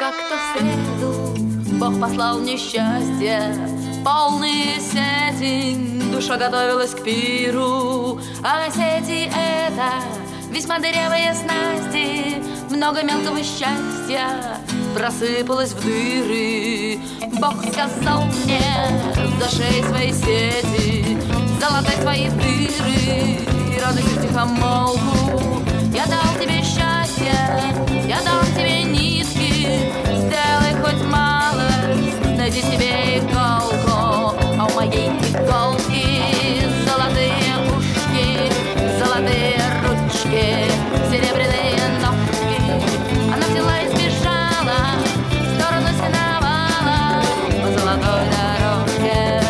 Как-то в среду Бог послал мне счастье, полные сети, душа готовилась к пиру. А сети — это весьма дырявые снасти, много мелкого счастья просыпалось в дыры. Бог сказал мне: зашей свои сети, залатай свои дыры и радуйся втихомолку. Я дал тебе счастье, я дал тебе нитки, сделай хоть малость, найди себе иголку. А у моей иголки золотые ушки, золотые ручки, серебряные ножки. Она взяла и сбежала в сторону сеновала по золотой дорожке.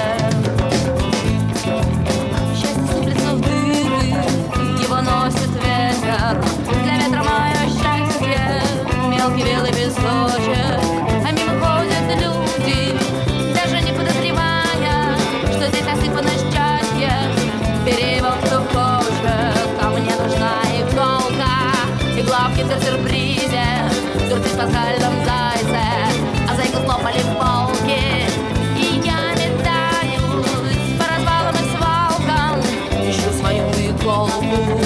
Счастье сыплется в дыры, его носит ветер. Для ветра мое счастье мелкий белый песочек. А мимо ходят люди, даже не подозревая, что здесь насыпано счастье. Бери его, кто хочет, а мне нужна иголка. Игла в киндер-сюрпризе, сюрприз в пасхальном зайце. А зайку слопали волки, и я метаюсь по развалам и свалкам, ищу свою иголку.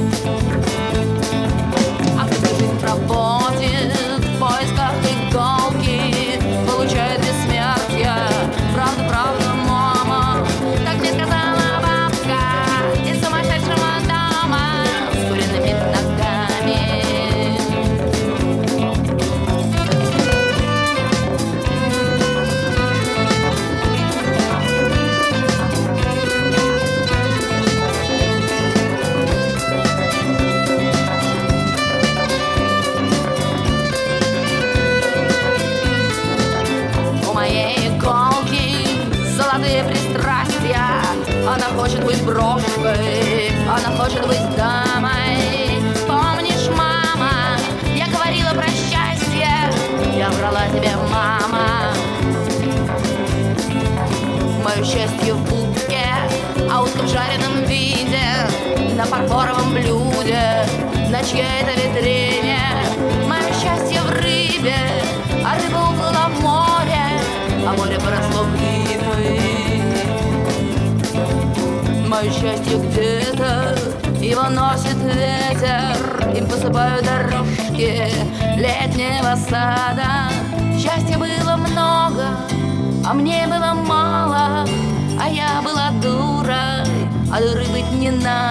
А кто жизнь проводит в поисках иголки, получает бессмертие. Правда, правда, мама, так мне сказала бабка из сумасшедшего дома с куриными ногами. У моей иголки золотые пристрастия. Она хочет быть брошкой, она хочет быть дамой. Помнишь, мама, я говорила про счастье? Я врала тебе, мама. Мое счастье в утке, а утка в жареном виде, на фарфоровом блюде, на чьей-то витрине. Мое счастье в рыбе, а рыба уплыла в море, а море поросло глиной. Мое счастье где-то, его носит ветер, им посыпают дорожки летнего сада. Счастья было много, а мне было мало, а я была дурой, а дурой быть не надо.